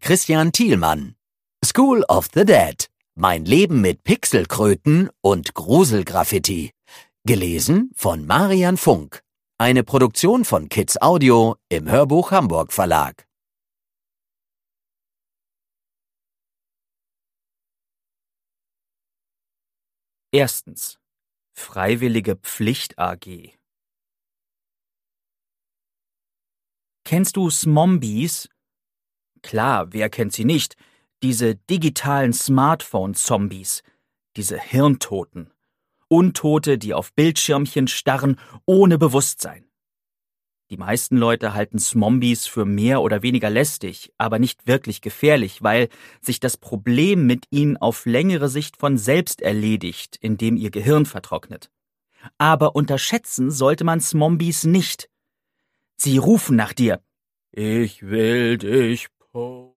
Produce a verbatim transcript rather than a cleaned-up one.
Christian Thielmann. School of the Dead. Mein Leben mit Pixelkröten und Gruselgraffiti. Gelesen von Marian Funk. Eine Produktion von Kids Audio im Hörbuch Hamburg Verlag. Erstens. Freiwillige Pflicht A G. Kennst du Smombies? Klar, wer kennt sie nicht? Diese digitalen Smartphone-Zombies, diese Hirntoten. Untote, die auf Bildschirmchen starren, ohne Bewusstsein. Die meisten Leute halten Smombies für mehr oder weniger lästig, aber nicht wirklich gefährlich, weil sich das Problem mit ihnen auf längere Sicht von selbst erledigt, indem ihr Gehirn vertrocknet. Aber unterschätzen sollte man Smombies nicht. Sie rufen nach dir. Ich will dich po.